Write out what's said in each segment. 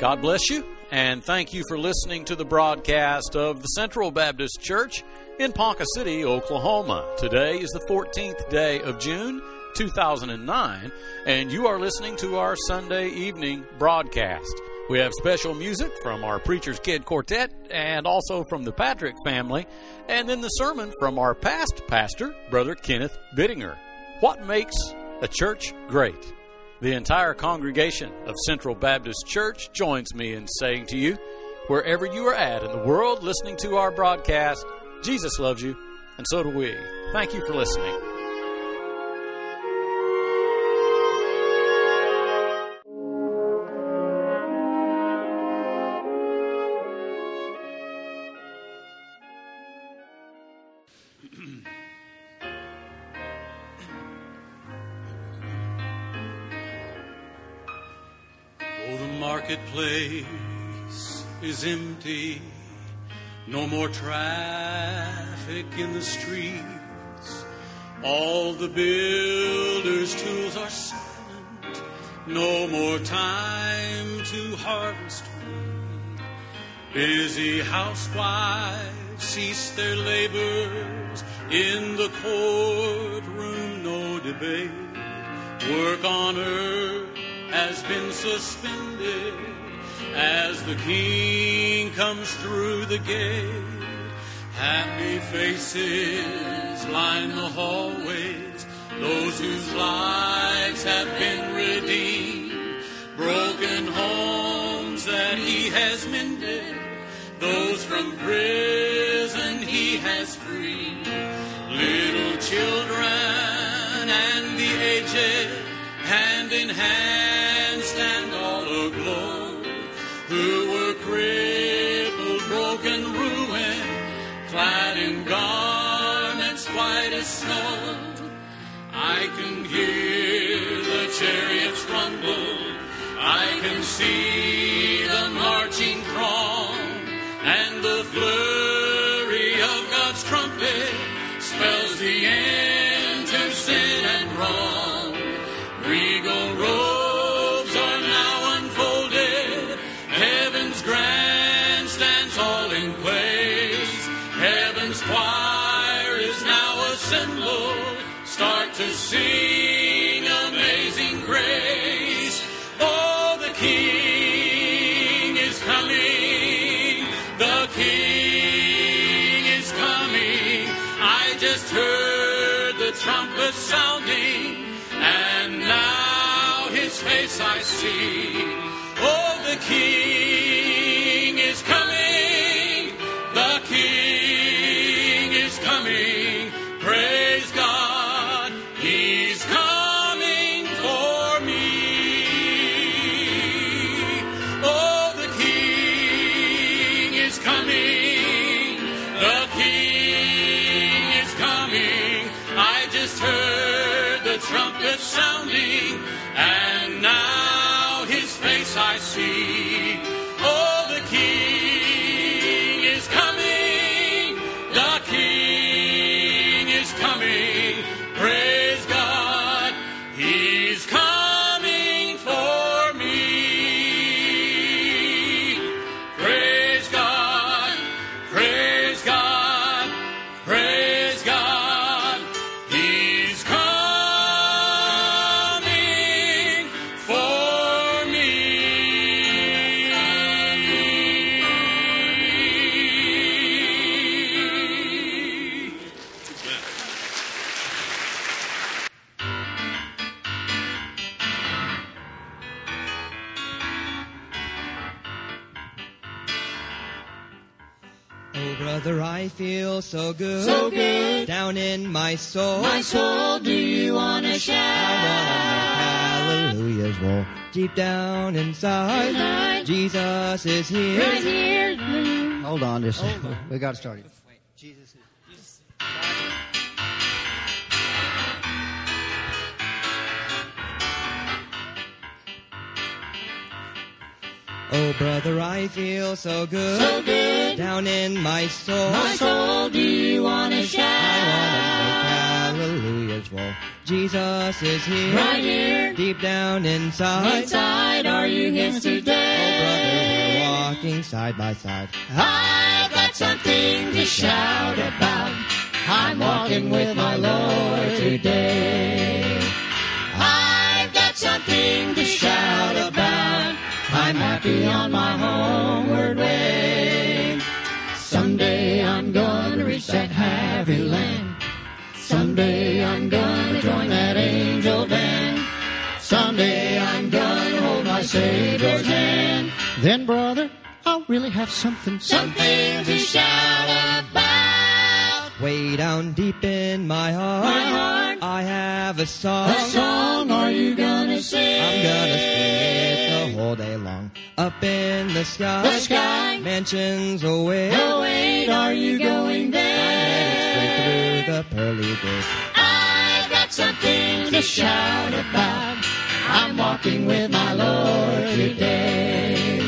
God bless you, and thank you for listening to the broadcast of the Central Baptist Church in Ponca City, Oklahoma. Today is the 14th day of June, 2009, and you are listening to our Sunday evening broadcast. We have special music from our Preacher's Kid Quartet and also from the Patrick family, and then the sermon from our past pastor, Brother Kenneth Bittinger. What makes a church great? The entire congregation of Central Baptist Church joins me in saying to you, wherever you are at in the world listening to our broadcast, Jesus loves you, and so do we. Thank you for listening. Marketplace is empty, no more traffic in the streets. All the builders' tools are silent, no more time to harvest wheat. Busy housewives cease their labors, in the courtroom no debate. Work on earth has been suspended as the King comes through the gate. Happy faces line the hallways, those whose lives have been redeemed. Broken homes that He has mended, those from prison He has freed. Little children and the aged, hand in hand, stand all aglow, who were crippled, broken, ruined, clad in garments white as snow. I can hear the chariots rumble, I can see the marching throng, and the flurry of God's trumpet spells the end to sin and wrong. Regal robes are now unfolded, heaven's grandstands all in place. Heaven's choir is now assembled, start to sing Amazing Grace. Oh, the King is coming, the King is coming. I just heard the trumpet sounding, and now His face I see. Oh, the King is coming, the King is coming. Praise God, He's coming for me. Oh, the King is coming, the King is coming. I just heard the trumpet sounding, and now His face I see. Oh, the King is coming, the King is coming. Praise God, He's coming for me. Praise God, praise God, praise God. He's coming for me. Oh, brother, I feel so good. So good. Down in my soul. My soul, do you want to shout? I want to make hallelujahs roll deep down inside. Inside. Jesus is here. Right here. Hold on, just we got to start it. Wait, Jesus is. Oh, brother, I feel so good. So good. Down in my soul. My soul, do you want to shout? I want to make hallelujahs roll Jesus is here. Right here. Deep down inside. Inside, are you His today? Oh, brother, we're walking side by side. I've got something to shout about. I'm walking with my Lord today. I've got something to shout about. I'm happy on my homeward way. Someday I'm gonna reach that happy land. Someday I'm gonna join that angel band. Someday I'm gonna hold my Savior's hand. Then, brother, I'll really have something to shout about. Way down deep in my heart, I have a song. A song are you gonna sing? I'm gonna sing it the whole day long. Up in the sky, mansions away. Oh, wait, are you going there? I'm headed straight through the pearly gates. I've got something to shout about. I'm walking with my Lord today.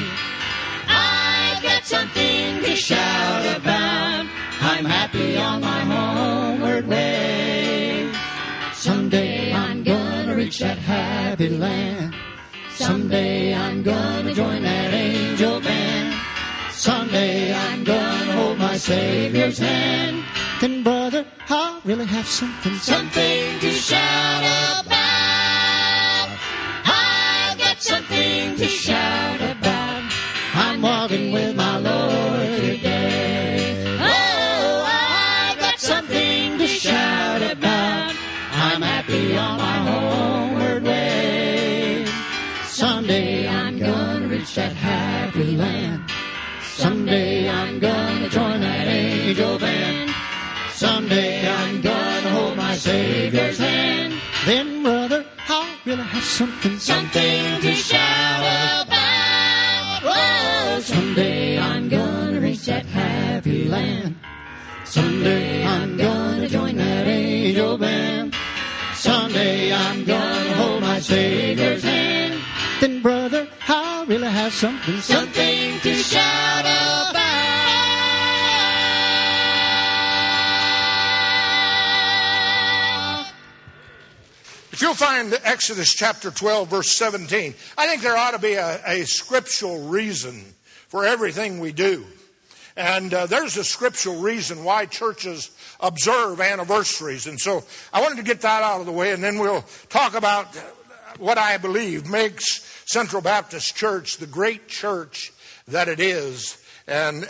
I've got something to shout about. I'm happy on my homeward way. Someday I'm gonna reach that happy land. Someday I'm gonna join that angel band. Someday I'm gonna hold my Savior's hand. Then, brother, I'll really have something to shout about. I've got something to shout about. I'm walking with my Lord today. Oh, I've got something to shout about. I'm happy on my homeward way. Someday I'm gonna reach that happy land. Someday I'm gonna join that angel band. Someday I'm gonna hold my Savior's hand. Then, brother, I'll really have something to shout about. Oh, someday I'm gonna reach that happy land. Someday I'm gonna join that angel band. Someday I'm gonna hold my Savior's hand. Then, brother, I'll really have something to shout about. If you'll find Exodus chapter 12, verse 17, I think there ought to be a scriptural reason for everything we do. And there's a scriptural reason why churches observe anniversaries. And so I wanted to get that out of the way, and then we'll talk about what I believe makes Central Baptist Church the great church that it is, and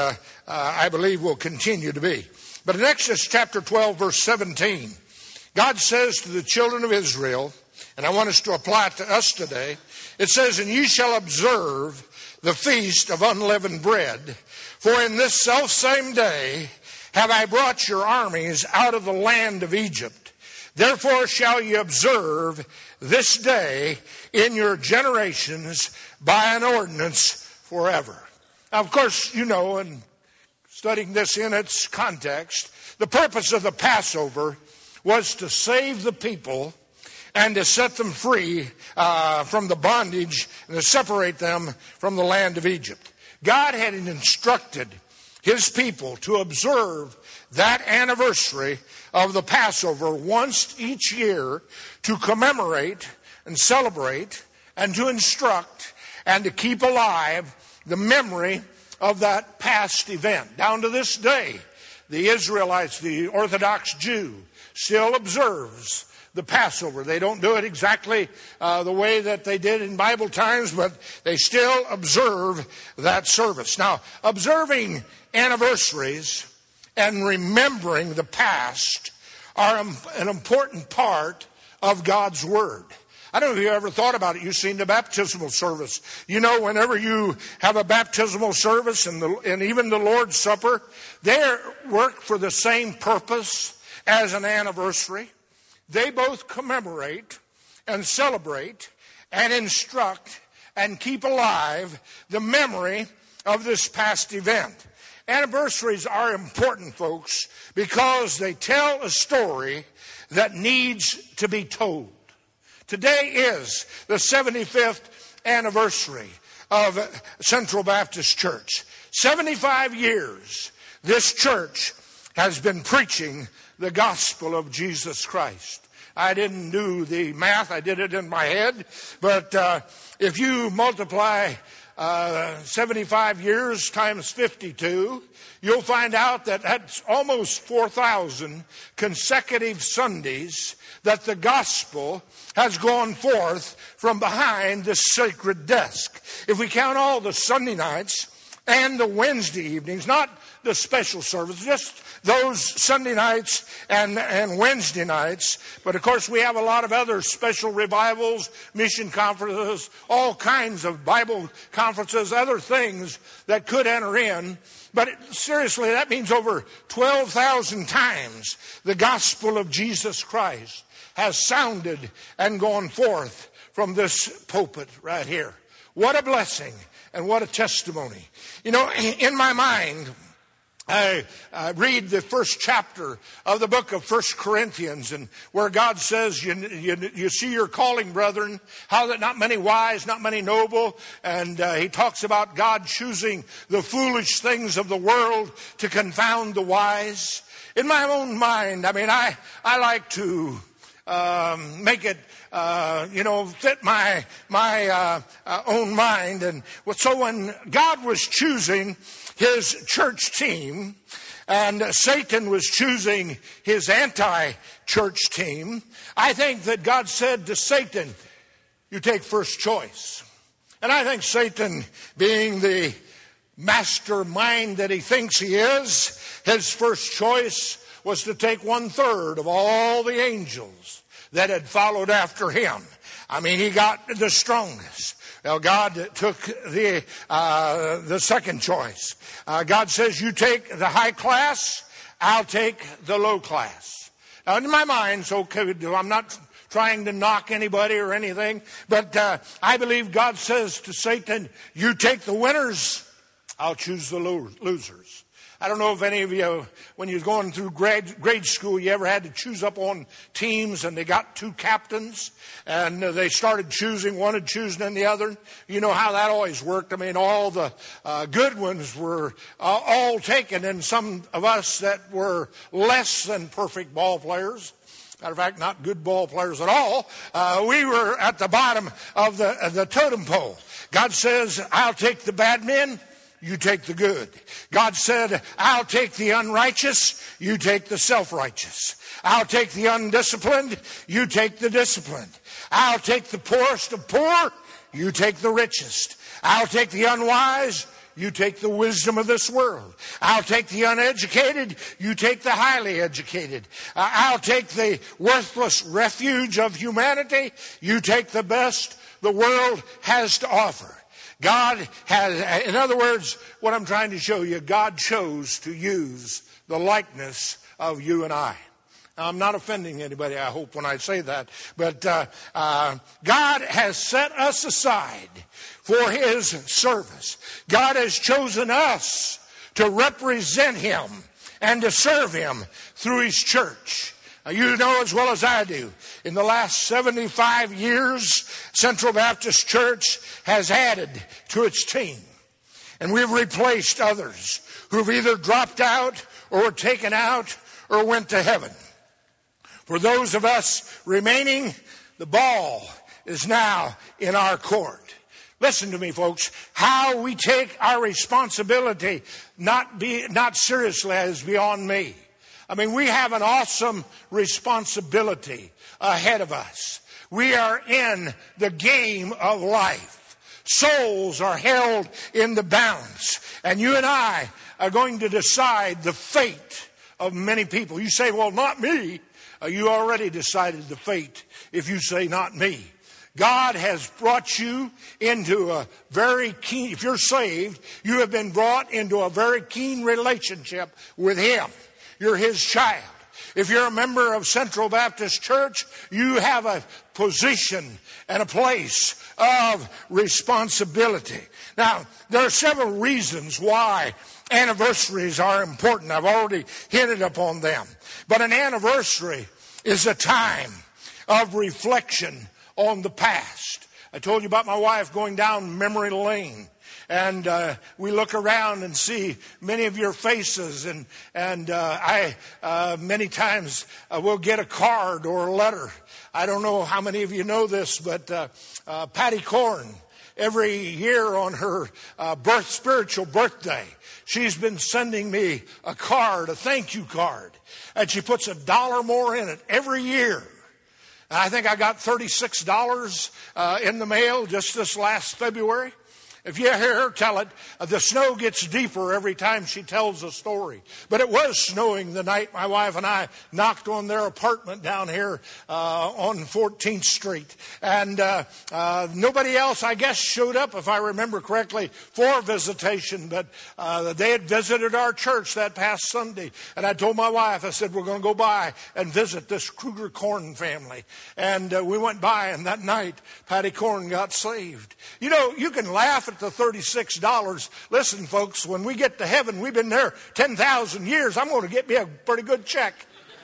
I believe will continue to be. But in Exodus chapter 12, verse 17, God says to the children of Israel, and I want us to apply it to us today, it says, "And ye shall observe the feast of unleavened bread, for in this selfsame day have I brought your armies out of the land of Egypt. Therefore shall ye observe this day in your generations by an ordinance forever." Now, of course, you know, and studying this in its context, the purpose of the Passover was to save the people and to set them free from the bondage and to separate them from the land of Egypt. God had instructed his people to observe that anniversary of the Passover once each year to commemorate and celebrate and to instruct and to keep alive the memory of that past event. Down to this day, the Israelites, the Orthodox Jew, still observes the Passover. They don't do it exactly the way that they did in Bible times, but they still observe that service. Now, observing anniversaries and remembering the past are an important part of God's Word. I don't know if you ever thought about it. You've seen the baptismal service. You know, whenever you have a baptismal service and even the Lord's Supper, they work for the same purpose as an anniversary. They both commemorate and celebrate and instruct and keep alive the memory of this past event. Anniversaries are important, folks, because they tell a story that needs to be told. Today is the 75th anniversary of Central Baptist Church. 75 years this church has been preaching the gospel of Jesus Christ. I didn't do the math. I did it in my head. But if you multiply 75 years times 52, you'll find out that that's almost 4,000 consecutive Sundays that the gospel has gone forth from behind the sacred desk. If we count all the Sunday nights and the Wednesday evenings, not the special service, just those Sunday nights and Wednesday nights. But of course we have a lot of other special revivals, mission conferences, all kinds of Bible conferences, other things that could enter in. But seriously, that means over 12,000 times the gospel of Jesus Christ has sounded and gone forth from this pulpit right here. What a blessing and what a testimony. You know, in my mind, I read the first chapter of the book of 1 Corinthians, and where God says, you see your calling, brethren, how that not many wise, not many noble. And he talks about God choosing the foolish things of the world to confound the wise. In my own mind, I mean, I like to make it, fit my own mind. And so when God was choosing his church team and Satan was choosing his anti-church team, I think that God said to Satan, you take first choice. And I think Satan, being the mastermind that he thinks he is, his first choice was to take 1/3 of all the angels that had followed after him. I mean, he got the strongest. Well, God took the second choice. God says, you take the high class, I'll take the low class. Now, in my mind, so I'm not trying to knock anybody or anything, but I believe God says to Satan, you take the winners, I'll choose the losers. I don't know if any of you, when you're going through grade school, you ever had to choose up on teams and they got 2 captains and they started choosing, one had chosen and the other. You know how that always worked. I mean, all the good ones were all taken, and some of us that were less than perfect ball players, matter of fact, not good ball players at all, we were at the bottom of the totem pole. God says, I'll take the bad men, you take the good. God said, I'll take the unrighteous, you take the self-righteous. I'll take the undisciplined, you take the disciplined. I'll take the poorest of poor, you take the richest. I'll take the unwise, you take the wisdom of this world. I'll take the uneducated, you take the highly educated. I'll take the worthless refuge of humanity, you take the best the world has to offer. God has, in other words, what I'm trying to show you, God chose to use the likeness of you and I. Now, I'm not offending anybody, I hope, when I say that. But God has set us aside for his service. God has chosen us to represent him and to serve him through his church. Now, you know as well as I do, in the last 75 years, Central Baptist Church has added to its team. And we've replaced others who've either dropped out or were taken out or went to heaven. For those of us remaining, the ball is now in our court. Listen to me, folks. How we take our responsibility not seriously is beyond me. I mean, we have an awesome responsibility ahead of us. We are in the game of life. Souls are held in the balance. And you and I are going to decide the fate of many people. You say, well, not me. You already decided the fate if you say not me. God has brought you into a very keen, if you're saved, you have been brought into a very keen relationship with him. You're his child. If you're a member of Central Baptist Church, you have a position and a place of responsibility. Now, there are several reasons why anniversaries are important. I've already hinted upon them. But an anniversary is a time of reflection on the past. I told you about my wife going down memory lane. And we look around and see many of your faces. And I many times will get a card or a letter. I don't know how many of you know this, but Patty Corn, every year on her spiritual birthday, she's been sending me a card, a thank you card. And she puts $1 more in it every year. And I think I got $36 in the mail just this last February. If you hear her tell it, the snow gets deeper every time she tells a story. But it was snowing the night my wife and I knocked on their apartment down here on 14th Street. And nobody else, I guess, showed up, if I remember correctly, for visitation. But they had visited our church that past Sunday. And I told my wife, I said, we're going to go by and visit this Kruger Corn family. And we went by, and that night, Patty Corn got saved. You know, you can laugh at the $36. Listen, folks, when we get to heaven, we've been there 10,000 years. I'm going to get me a pretty good check.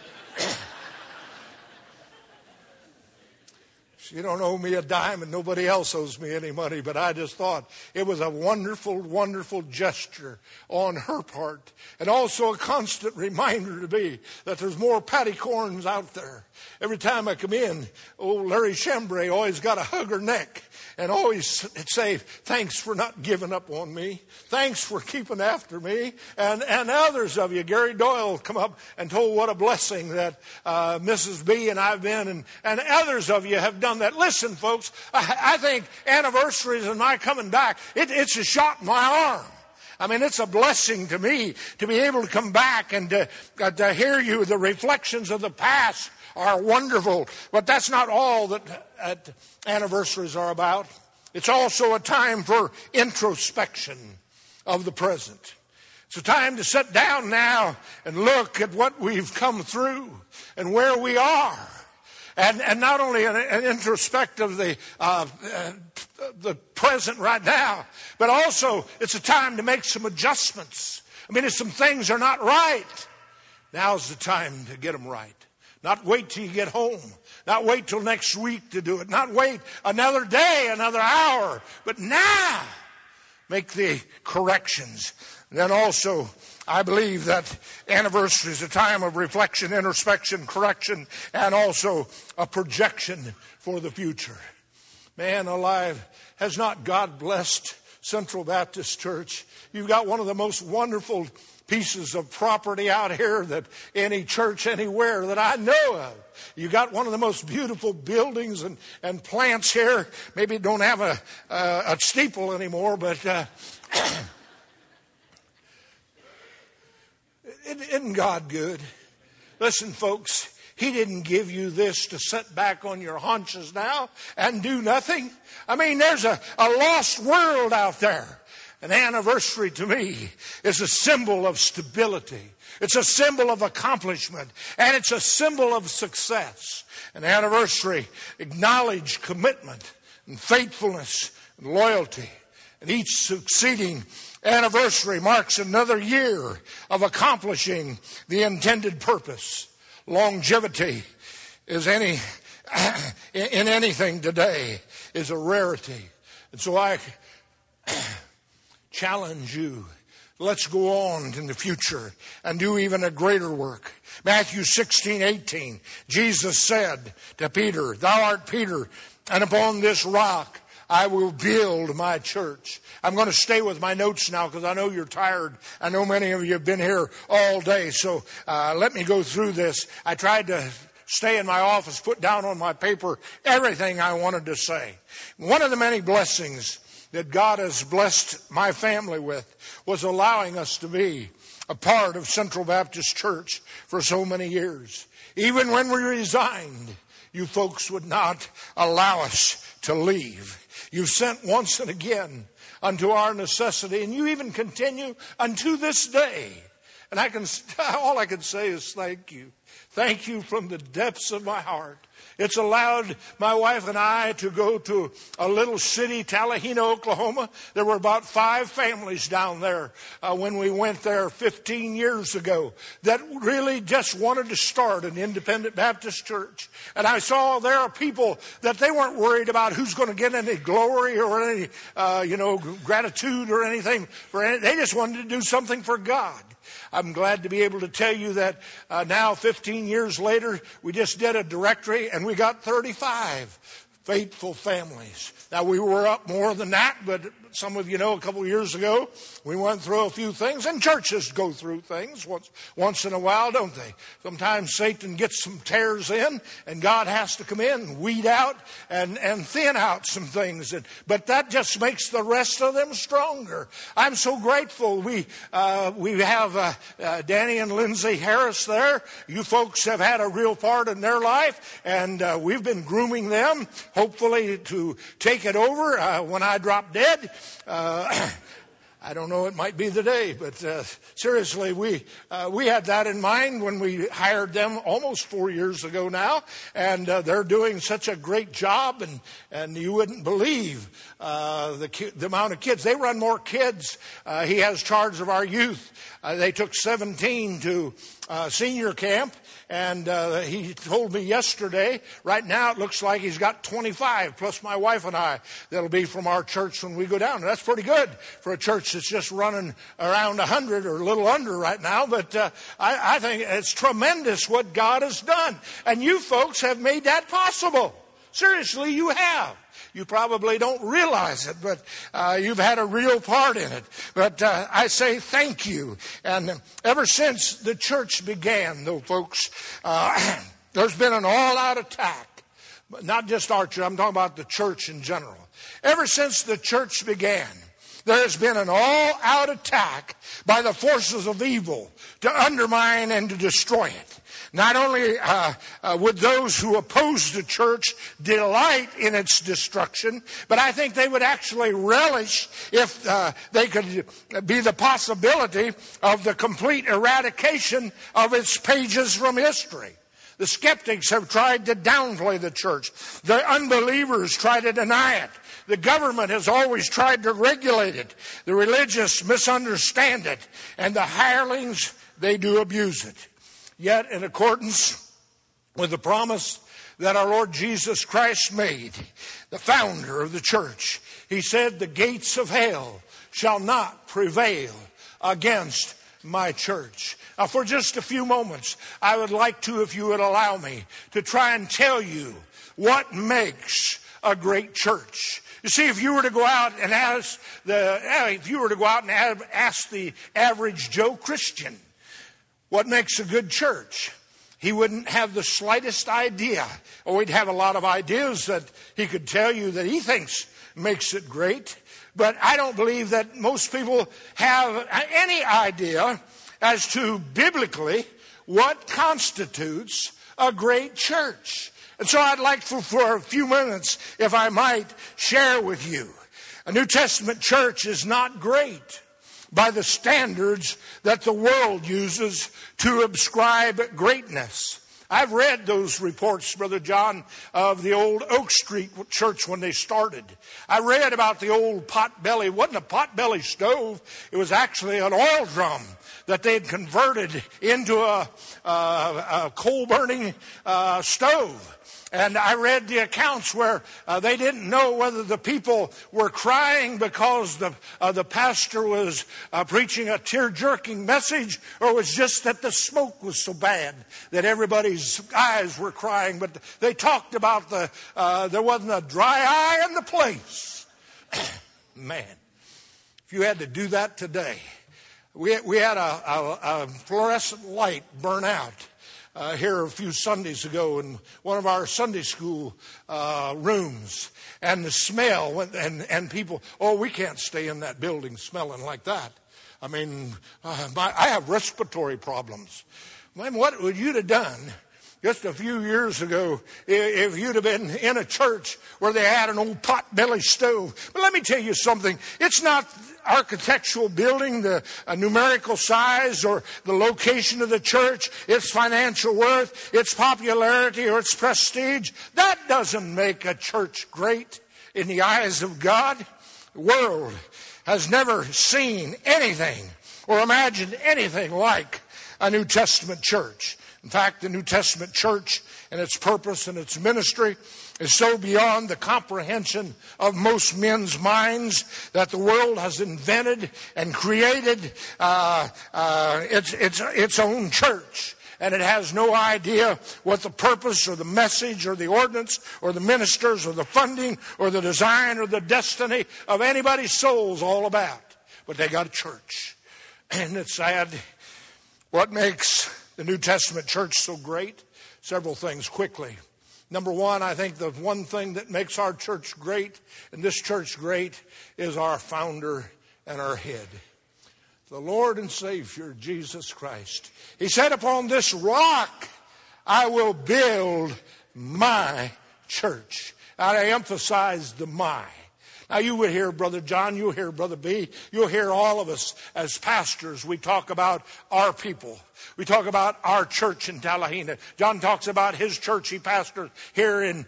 You don't owe me a dime and nobody else owes me any money, but I just thought it was a wonderful, wonderful gesture on her part. And also a constant reminder to me that there's more Patty Corns out there. Every time I come in, old Larry Chambray always got to hug her neck and always say, thanks for not giving up on me. Thanks for keeping after me. And others of you, Gary Doyle come up and told what a blessing that Mrs. B and I've been, and others of you have done that. Listen, folks, I think anniversaries and my coming back, it's a shot in my arm. I mean, it's a blessing to me to be able to come back and to hear you. The reflections of the past are wonderful, but that's not all that anniversaries are about. It's also a time for introspection of the present. It's a time to sit down now and look at what we've come through and where we are. And not only an introspective of the present right now, but also it's a time to make some adjustments. I mean, if some things are not right, now's the time to get them right. Not wait till you get home. Not wait till next week to do it. Not wait another day, another hour. But now, make the corrections. And then also, I believe that anniversary is a time of reflection, introspection, correction, and also a projection for the future. Man alive, has not God blessed Central Baptist Church? You've got one of the most wonderful pieces of property out here that any church anywhere that I know of. You got one of the most beautiful buildings and plants here. Maybe don't have a steeple anymore, but isn't God good? Listen, folks, He didn't give you this to sit back on your haunches now and do nothing. I mean, there's a lost world out there. An anniversary to me is a symbol of stability. It's a symbol of accomplishment. And it's a symbol of success. An anniversary acknowledges commitment and faithfulness and loyalty. And each succeeding anniversary marks another year of accomplishing the intended purpose. Longevity is in anything today is a rarity. And so I challenge you. Let's go on in the future and do even a greater work. Matthew 16:18. Jesus said to Peter, "Thou art Peter, and upon this rock I will build my church." I'm going to stay with my notes now because I know you're tired. I know many of you have been here all day. So let me go through this. I tried to stay in my office, put down on my paper everything I wanted to say. One of the many blessings that God has blessed my family with was allowing us to be a part of Central Baptist Church for so many years. Even when we resigned, you folks would not allow us to leave. You've sent once and again unto our necessity, and you even continue unto this day. And all I can say is thank you. Thank you from the depths of my heart. It's allowed my wife and I to go to a little city, Talahena, Oklahoma. There were about 5 families down there when we went there 15 years ago that really just wanted to start an independent Baptist church. And I saw there are people that they weren't worried about who's going to get any glory or any, gratitude or anything. They just wanted to do something for God. I'm glad to be able to tell you that now, 15 years later, we just did a directory and we got 35 faithful families. Now, we were up more than that, but some of you know a couple of years ago, we went through a few things, and churches go through things once in a while, don't they? Sometimes Satan gets some tears in, and God has to come in and weed out and thin out some things. But that just makes the rest of them stronger. I'm so grateful. We have Danny and Lindsay Harris there. You folks have had a real part in their life, and we've been grooming them, hopefully to take it over when I drop dead. I don't know, it might be the day, but seriously, we had that in mind when we hired them almost 4 years ago now, and they're doing such a great job, and you wouldn't believe the amount of kids. They run more kids. He has charge of our youth. They took 17 to senior camp. And he told me yesterday, right now it looks like he's got 25, plus my wife and I, that'll be from our church when we go down. And that's pretty good for a church that's just running around 100 or a little under right now. But I think it's tremendous what God has done. And you folks have made that possible. Seriously, you have. You probably don't realize it, but you've had a real part in it. But I say thank you. And ever since the church began, though, folks, there's been an all-out attack. Not just our church, I'm talking about the church in general. Ever since the church began, there has been an all-out attack by the forces of evil to undermine and to destroy it. Not only would those who oppose the church delight in its destruction, but I think they would actually relish if they could be the possibility of the complete eradication of its pages from history. The skeptics have tried to downplay the church. The unbelievers try to deny it. The government has always tried to regulate it. The religious misunderstand it. And the hirelings, they do abuse it. Yet, in accordance with the promise that our Lord Jesus Christ made, the founder of the church, he said, the gates of hell shall not prevail against my church. Now, for just a few moments, I would like to, if you would allow me, to try and tell you what makes a great church. You see, if you were to go out and ask the average Joe Christian, what makes a good church? He wouldn't have the slightest idea. Or he'd have a lot of ideas that he could tell you that he thinks makes it great. But I don't believe that most people have any idea as to biblically what constitutes a great church. And so I'd like for a few minutes, if I might, share with you. A New Testament church is not great by the standards that the world uses to ascribe greatness. I've read those reports, Brother John, of the old Oak Street church when they started. I read about the old potbelly. It wasn't a potbelly stove. It was actually an oil drum that they'd converted into a coal-burning stove. And I read the accounts where they didn't know whether the people were crying because the pastor was preaching a tear-jerking message, or it was just that the smoke was so bad that everybody's eyes were crying. But they talked about there wasn't a dry eye in the place. Man, if you had to do that today. We had a fluorescent light burn out here a few Sundays ago in one of our Sunday school rooms. And the smell went, and people, we can't stay in that building smelling like that. I mean, I have respiratory problems. Man, what would you have done just a few years ago if you'd have been in a church where they had an old potbelly stove? But let me tell you something. It's not architectural building, the numerical size, or the location of the church, its financial worth, its popularity, or its prestige, that doesn't make a church great in the eyes of God. The world has never seen anything or imagined anything like a New Testament church. In fact, the New Testament church and its purpose and its ministry is so beyond the comprehension of most men's minds that the world has invented and created its own church. And it has no idea what the purpose or the message or the ordinance or the ministers or the funding or the design or the destiny of anybody's soul is all about. But they got a church. And it's sad. What makes the New Testament church so great? Several things quickly. Number one, I think the one thing that makes our church great and this church great is our founder and our head, the Lord and Savior, Jesus Christ. He said, upon this rock I will build my church. And I emphasize the my. Now you will hear Brother John, you'll hear Brother B, you'll hear all of us as pastors. We talk about our people. We talk about our church in Tallahassee. John talks about his church he pastored here in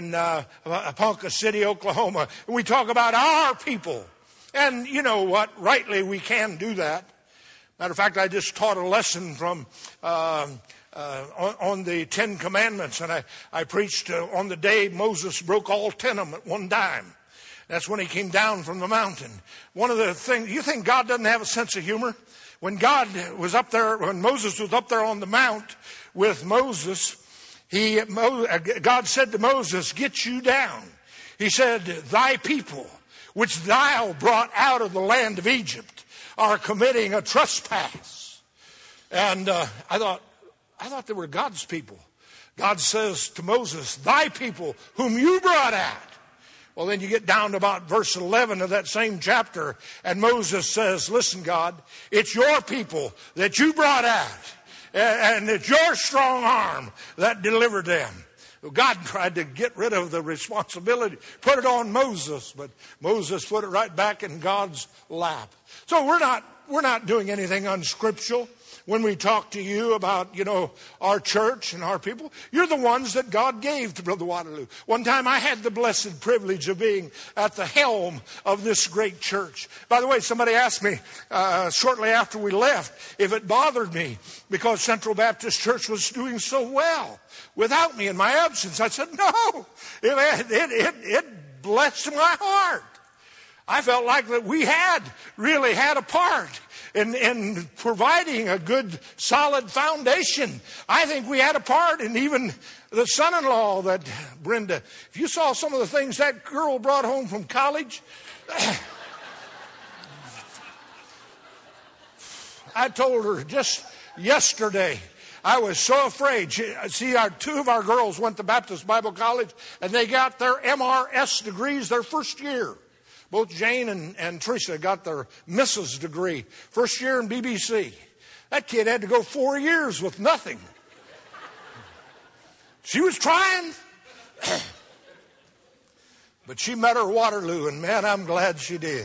Ponca City, Oklahoma. We talk about our people. And you know what? Rightly we can do that. Matter of fact, I just taught a lesson from on the Ten Commandments, and I preached on the day Moses broke all 10 of them at one time. That's when he came down from the mountain. One of the things, you think God doesn't have a sense of humor? When God was up there, when Moses was up there on the mount with Moses, God said to Moses, get you down. He said, thy people, which thou brought out of the land of Egypt, are committing a trespass. And I thought they were God's people. God says to Moses, thy people whom you brought out. Well, then you get down to about verse 11 of that same chapter, and Moses says, listen, God, it's your people that you brought out, and it's your strong arm that delivered them. God tried to get rid of the responsibility, put it on Moses, but Moses put it right back in God's lap. So we're not doing anything unscriptural when we talk to you about, our church and our people. You're the ones that God gave to Brother Waterloo. One time I had the blessed privilege of being at the helm of this great church. By the way, somebody asked me shortly after we left if it bothered me because Central Baptist Church was doing so well without me in my absence. I said, no, it blessed my heart. I felt like that we had really had a part in providing a good, solid foundation. I think we had a part in even the son-in-law that Brenda, if you saw some of the things that girl brought home from college, I told her just yesterday, I was so afraid. See, two of our girls went to Baptist Bible College, and they got their MRS degrees their first year. Both Jane and Teresa got their Mrs. degree, first year in BBC. That kid had to go 4 years with nothing. She was trying. But she met her Waterloo, and man, I'm glad she did.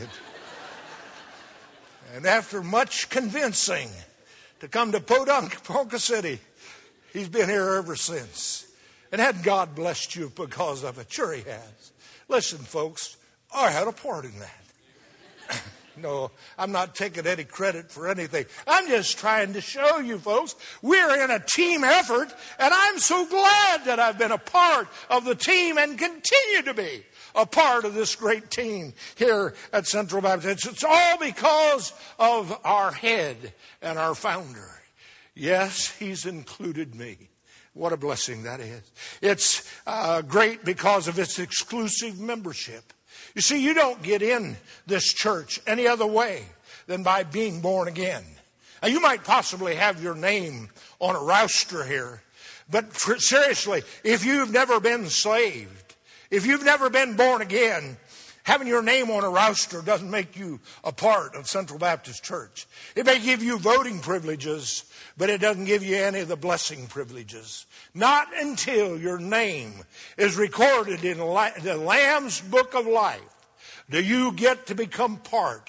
And after much convincing to come to Ponca City, he's been here ever since. And hadn't God blessed you because of it? Sure he has. Listen, folks, I had a part in that. No, I'm not taking any credit for anything. I'm just trying to show you, folks, we're in a team effort, and I'm so glad that I've been a part of the team and continue to be a part of this great team here at Central Baptist. It's all because of our head and our founder. Yes, he's included me. What a blessing that is. It's great because of its exclusive membership. You see, you don't get in this church any other way than by being born again. Now, you might possibly have your name on a roster here, but seriously, if you've never been saved, if you've never been born again, having your name on a roster doesn't make you a part of Central Baptist Church. It may give you voting privileges, but it doesn't give you any of the blessing privileges. Not until your name is recorded in the Lamb's Book of Life do you get to become part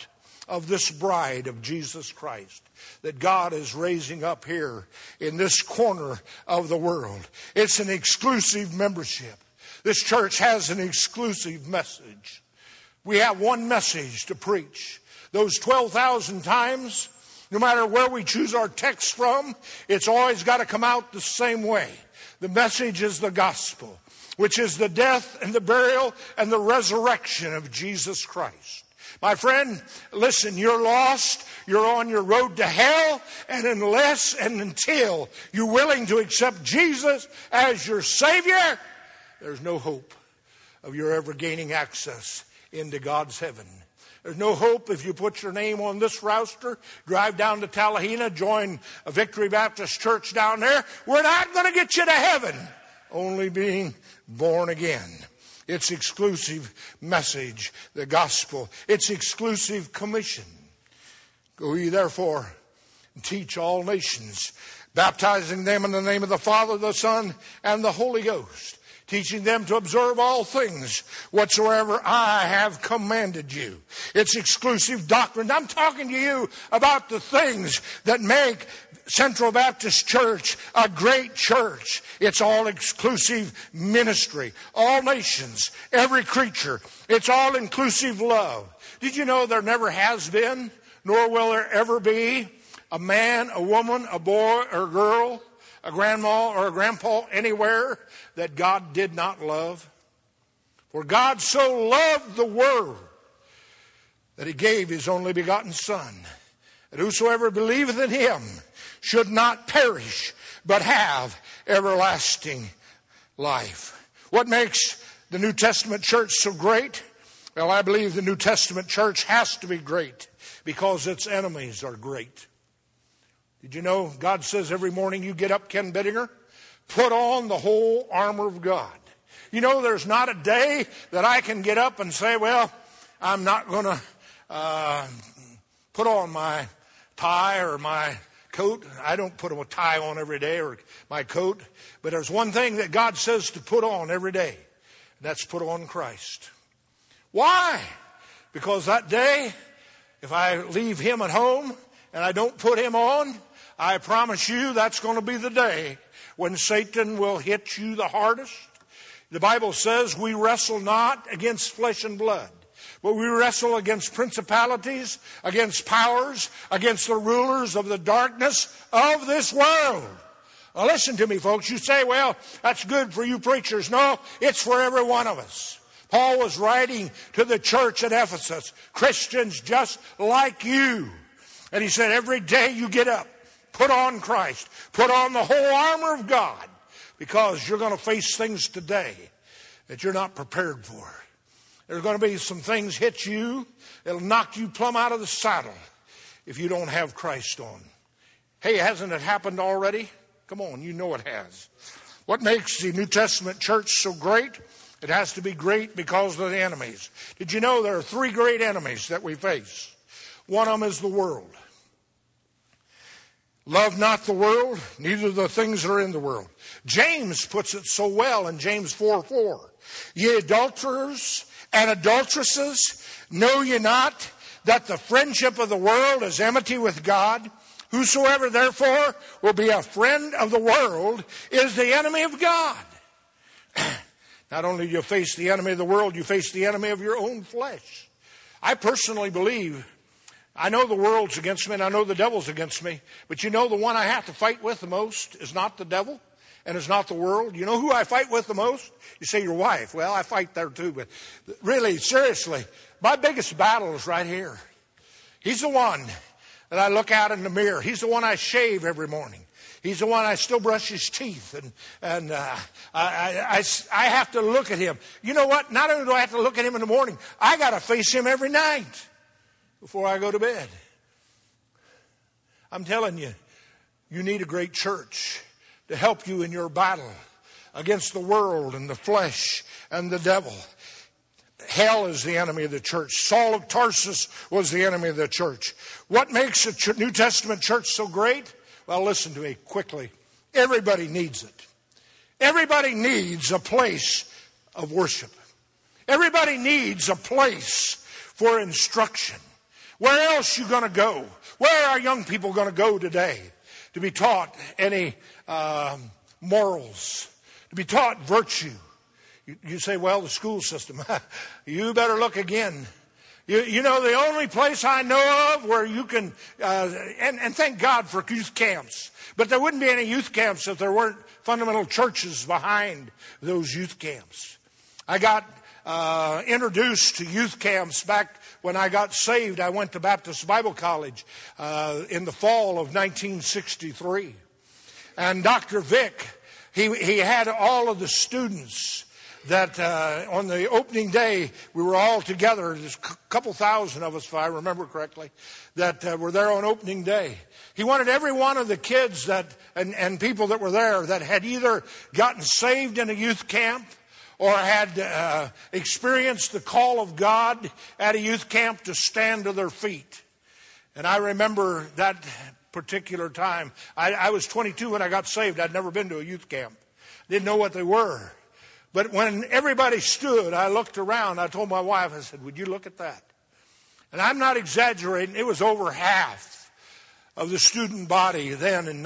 of this bride of Jesus Christ that God is raising up here in this corner of the world. It's an exclusive membership. This church has an exclusive message. We have one message to preach. Those 12,000 times, no matter where we choose our text from, it's always got to come out the same way. The message is the gospel, which is the death and the burial and the resurrection of Jesus Christ. My friend, listen, you're lost. You're on your road to hell. And unless and until you're willing to accept Jesus as your Savior, there's no hope of your ever gaining access into God's heaven. There's no hope if you put your name on this roster, drive down to Tallahena, join a Victory Baptist Church down there. We're not going to get you to heaven, only being born again. It's exclusive message, the gospel. It's exclusive commission. Go ye therefore and teach all nations, baptizing them in the name of the Father, the Son, and the Holy Ghost, teaching them to observe all things whatsoever I have commanded you. It's exclusive doctrine. I'm talking to you about the things that make Central Baptist Church a great church. It's all exclusive ministry. All nations, every creature. It's all inclusive love. Did you know there never has been, nor will there ever be, a man, a woman, a boy or a girl, a grandma or a grandpa anywhere that God did not love? For God so loved the world that he gave his only begotten Son, that whosoever believeth in him should not perish, but have everlasting life. What makes the New Testament church so great? Well, I believe the New Testament church has to be great because its enemies are great. Did you know God says every morning you get up, Ken Bittinger, put on the whole armor of God. You know, there's not a day that I can get up and say, well, I'm not going to put on my tie or my coat. I don't put a tie on every day or my coat. But there's one thing that God says to put on every day. And that's put on Christ. Why? Because that day, if I leave him at home and I don't put him on, I promise you that's going to be the day when Satan will hit you the hardest. The Bible says we wrestle not against flesh and blood, but we wrestle against principalities, against powers, against the rulers of the darkness of this world. Now listen to me, folks. You say, well, that's good for you preachers. No, it's for every one of us. Paul was writing to the church at Ephesus, Christians just like you. And he said, every day you get up, put on Christ, put on the whole armor of God, because you're going to face things today that you're not prepared for. There's going to be some things hit you that'll knock you plumb out of the saddle if you don't have Christ on. Hey, hasn't it happened already? Come on, you know it has. What makes the New Testament church so great? It has to be great because of the enemies. Did you know there are 3 great enemies that we face? One of them is the world. Love not the world, neither the things that are in the world. James puts it so well in James 4:4. Ye adulterers and adulteresses, know ye not that the friendship of the world is enmity with God? Whosoever therefore will be a friend of the world is the enemy of God. Not only do you face the enemy of the world, you face the enemy of your own flesh. I personally believe, I know the world's against me and I know the devil's against me, but you know the one I have to fight with the most is not the devil and it's not the world. You know who I fight with the most? You say your wife. Well, I fight there too, but really, seriously, my biggest battle is right here. He's the one that I look out in the mirror. He's the one I shave every morning. He's the one I still brush his teeth, and I have to look at him. You know what? Not only do I have to look at him in the morning, I got to face him every night before I go to bed. I'm telling you, you need a great church to help you in your battle against the world and the flesh and the devil. Hell is the enemy of the church. Saul of Tarsus was the enemy of the church. What makes a New Testament church so great? Well, listen to me quickly. Everybody needs it. Everybody needs a place of worship. Everybody needs a place for instruction. Where else you going to go? Where are young people going to go today to be taught any morals, to be taught virtue? You say, well, the school system. You better look again. You know, the only place I know of where you can, and thank God for youth camps, but there wouldn't be any youth camps if there weren't fundamental churches behind those youth camps. I got introduced to youth camps back when I got saved. I went to Baptist Bible College in the fall of 1963. And Dr. Vick, he had all of the students that on the opening day, we were all together. There's a couple thousand of us, if I remember correctly, that were there on opening day. He wanted every one of the kids that and people that were there that had either gotten saved in a youth camp or had experienced the call of God at a youth camp to stand to their feet. And I remember that particular time. I was 22 when I got saved. I'd never been to a youth camp. Didn't know what they were. But when everybody stood, I looked around. I told my wife, I said, would you look at that? And I'm not exaggerating. It was over half of the student body then in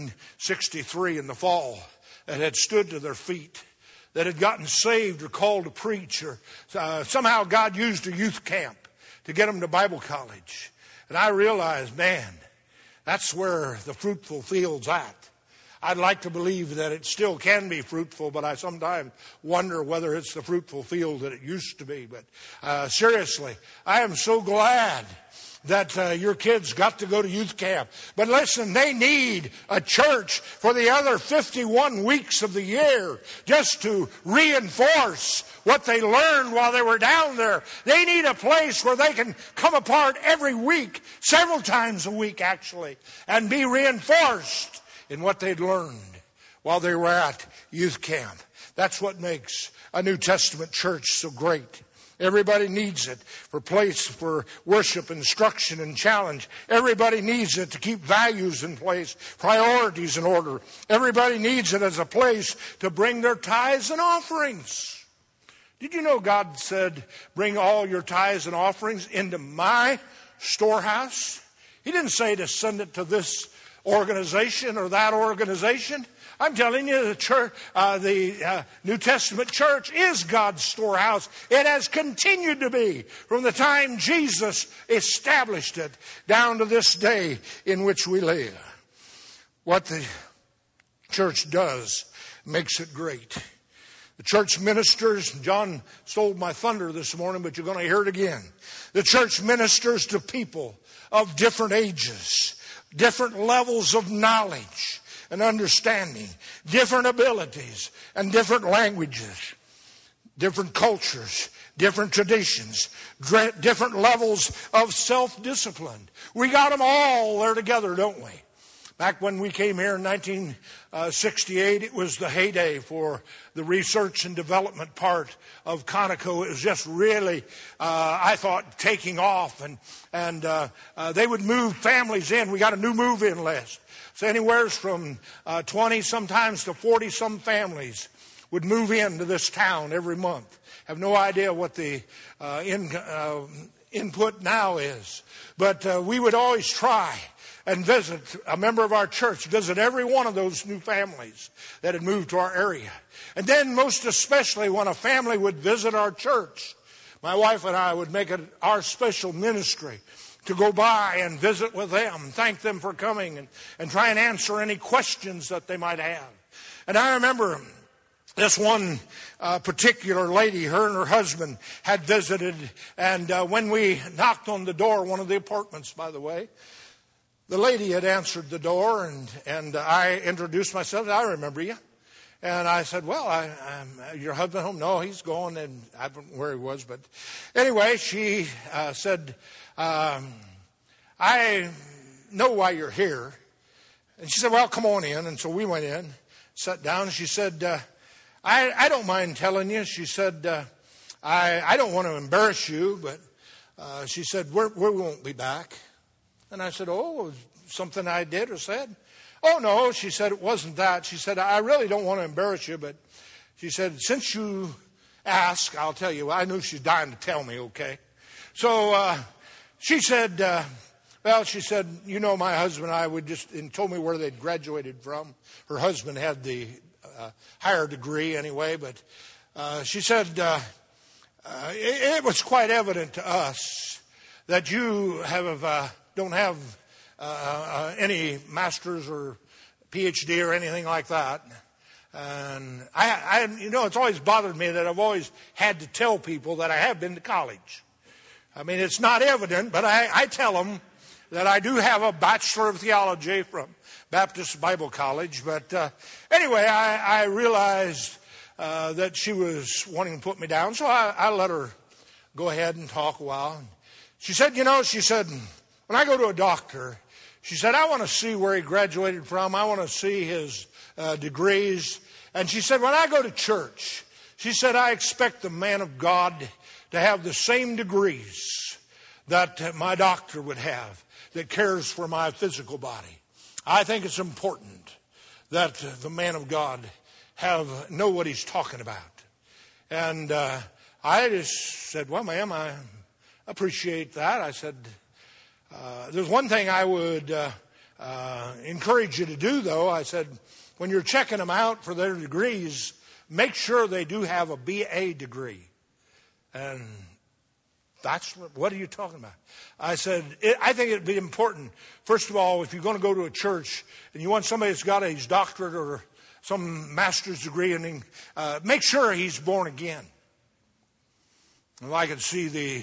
1963 in the fall that had stood to their feet, that had gotten saved or called to preach, or somehow God used a youth camp to get them to Bible college. And I realized, man, that's where the fruitful field's at. I'd like to believe that it still can be fruitful, but I sometimes wonder whether it's the fruitful field that it used to be. But seriously, I am so glad that your kids got to go to youth camp. But listen, they need a church for the other 51 weeks of the year just to reinforce what they learned while they were down there. They need a place where they can come apart every week, several times a week actually, and be reinforced in what they'd learned while they were at youth camp. That's what makes a New Testament church so great. Everybody needs it for place for worship, instruction, and challenge. Everybody needs it to keep values in place, priorities in order. Everybody needs it as a place to bring their tithes and offerings. Did you know God said, bring all your tithes and offerings into my storehouse? He didn't say to send it to this organization or that organization. I'm telling you, the church, the New Testament church is God's storehouse. It has continued to be from the time Jesus established it down to this day in which we live. What the church does makes it great. The church ministers, John stole my thunder this morning, but you're going to hear it again. The church ministers to people of different ages, different levels of knowledge and understanding, different abilities and different languages, different cultures, different traditions, different levels of self-discipline. We got them all there together, don't we? Back when we came here in 1968, it was the heyday for the research and development part of Conoco. It was just really, I thought, taking off. And they would move families in. We got a new move-in list. So anywhere from 20 sometimes to 40-some families would move into this town every month. Have no idea what the input now is. But we would always try and visit, a member of our church, visit every one of those new families that had moved to our area. And then most especially when a family would visit our church, my wife and I would make it our special ministry to go by and visit with them, thank them for coming, and try and answer any questions that they might have. And I remember this one particular lady, her and her husband had visited, and when we knocked on the door, one of the apartments, by the way, the lady had answered the door, and I introduced myself. I remember you. And I said, well, I'm your husband home? No, he's gone, and I don't know where he was. But anyway, she said, I know why you're here. And she said, well, come on in. And so we went in, sat down, and she said, I don't mind telling you. She said, I don't want to embarrass you, but she said, we won't be back. And I said, oh, something I did or said? Oh, no, she said, it wasn't that. She said, I really don't want to embarrass you, but she said, since you ask, I'll tell you. I knew she's dying to tell me, okay? So she said, you know, my husband and I and told me where they'd graduated from. Her husband had the higher degree anyway, but she said, it was quite evident to us that you don't have any master's or PhD or anything like that. And it's always bothered me that I've always had to tell people that I have been to college. I mean, it's not evident, but I tell them that I do have a Bachelor of Theology from Baptist Bible College. But anyway, I realized that she was wanting to put me down, so I let her go ahead and talk a while. She said, when I go to a doctor, she said, I want to see where he graduated from. I want to see his degrees. And she said, when I go to church, she said, I expect the man of God to have the same degrees that my doctor would have that cares for my physical body. I think it's important that the man of God know what he's talking about. And I just said, well, ma'am, I appreciate that. I said, there's one thing I would encourage you to do, though. I said, when you're checking them out for their degrees, make sure they do have a BA degree. And that's what are you talking about? I said, I think it'd be important, first of all, if you're going to go to a church and you want somebody that's got his doctorate or some master's degree, and make sure he's born again. And I could see the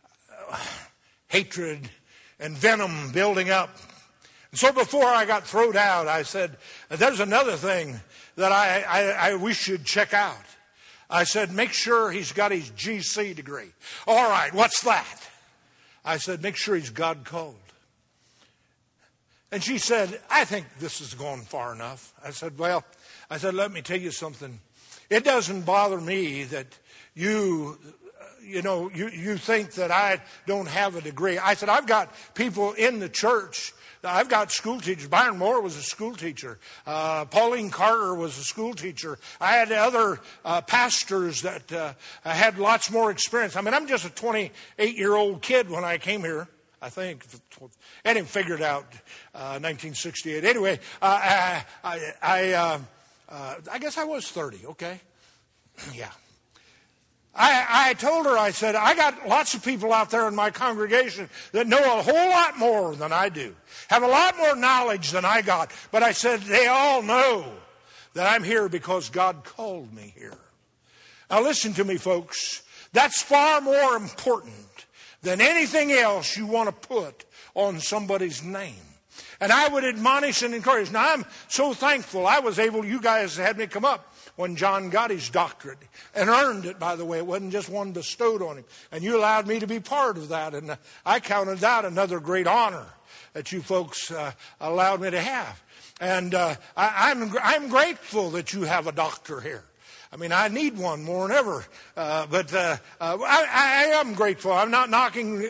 hatred and venom building up. And so before I got thrown out, I said, there's another thing that we should check out. I said, make sure he's got his GC degree. All right, what's that? I said, make sure he's God called. And she said, I think this is going far enough. I said, let me tell you something. It doesn't bother me that you think that I don't have a degree. I said, I've got people in the church. I've got school teachers. Byron Moore was a school teacher. Pauline Carter was a school teacher. I had other pastors that had lots more experience. I mean, I'm just a 28-year-old kid when I came here, I think. I didn't figure it out 1968. Anyway, I guess I was 30, okay? Yeah. I told her, I said, I got lots of people out there in my congregation that know a whole lot more than I do, have a lot more knowledge than I got. But I said, they all know that I'm here because God called me here. Now listen to me, folks. That's far more important than anything else you want to put on somebody's name. And I would admonish and encourage. Now, I'm so thankful you guys had me come up when John got his doctorate and earned it, by the way. It wasn't just one bestowed on him. And you allowed me to be part of that. And I counted that another great honor that you folks allowed me to have. And I'm grateful that you have a doctor here. I mean, I need one more than ever. But I am grateful. I'm not knocking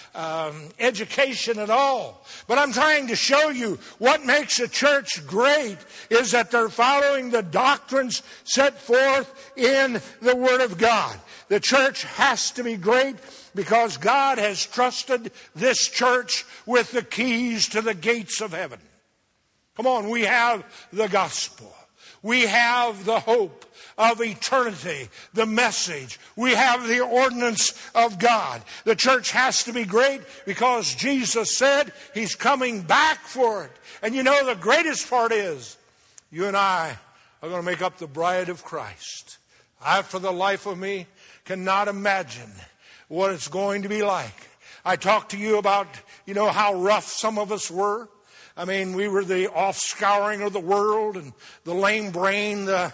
education at all. But I'm trying to show you what makes a church great is that they're following the doctrines set forth in the Word of God. The church has to be great because God has trusted this church with the keys to the gates of heaven. Come on, we have the gospel. We have the hope of eternity, the message. We have the ordinance of God. The church has to be great because Jesus said he's coming back for it. And you know, the greatest part is you and I are going to make up the bride of Christ. I, for the life of me, cannot imagine what it's going to be like. I talked to you about, how rough some of us were. I mean, we were the offscouring of the world and the lame brain, the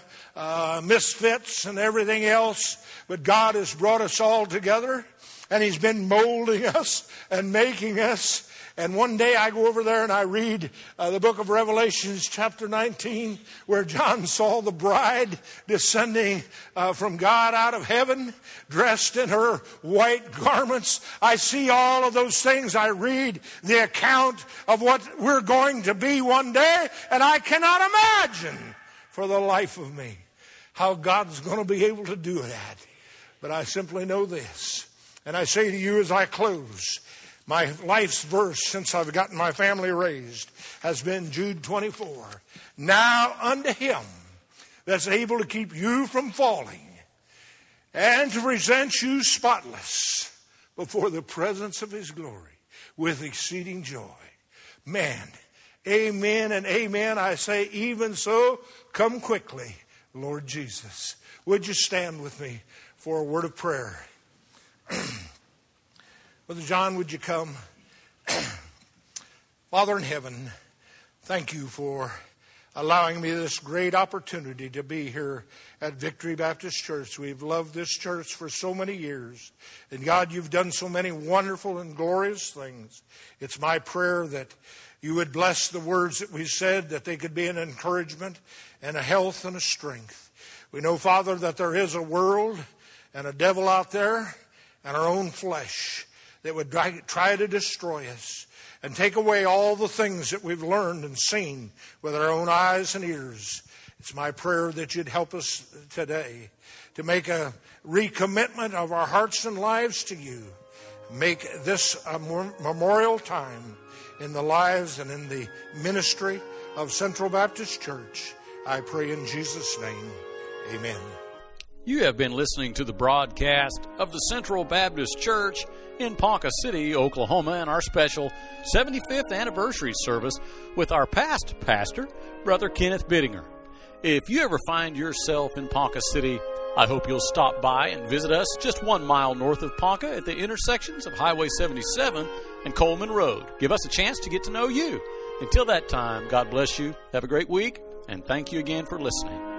misfits and everything else. But God has brought us all together, and he's been molding us and making us. And one day I go over there and I read the book of Revelation, chapter 19, where John saw the bride descending from God out of heaven, dressed in her white garments. I see all of those things. I read the account of what we're going to be one day, and I cannot imagine for the life of me how God's going to be able to do that. But I simply know this, and I say to you as I close, My life's verse since I've gotten my family raised has been Jude 24. Now unto him that's able to keep you from falling and to present you spotless before the presence of his glory with exceeding joy. Man, amen and amen. I say, even so, come quickly, Lord Jesus. Would you stand with me for a word of prayer? Brother John, would you come? Father in heaven, thank you for allowing me this great opportunity to be here at Victory Baptist Church. We've loved this church for so many years. And God, you've done so many wonderful and glorious things. It's my prayer that you would bless the words that we said, that they could be an encouragement and a health and a strength. We know, Father, that there is a world and a devil out there and our own flesh that would try to destroy us and take away all the things that we've learned and seen with our own eyes and ears. It's my prayer that you'd help us today to make a recommitment of our hearts and lives to you. Make this a memorial time in the lives and in the ministry of Central Baptist Church. I pray in Jesus' name, amen. You have been listening to the broadcast of the Central Baptist Church in Ponca City, Oklahoma, and our special 75th anniversary service with our past pastor, Brother Kenneth Bittinger. If you ever find yourself in Ponca City, I hope you'll stop by and visit us just 1 mile north of Ponca at the intersections of Highway 77 and Coleman Road. Give us a chance to get to know you. Until that time, God bless you, have a great week, and thank you again for listening.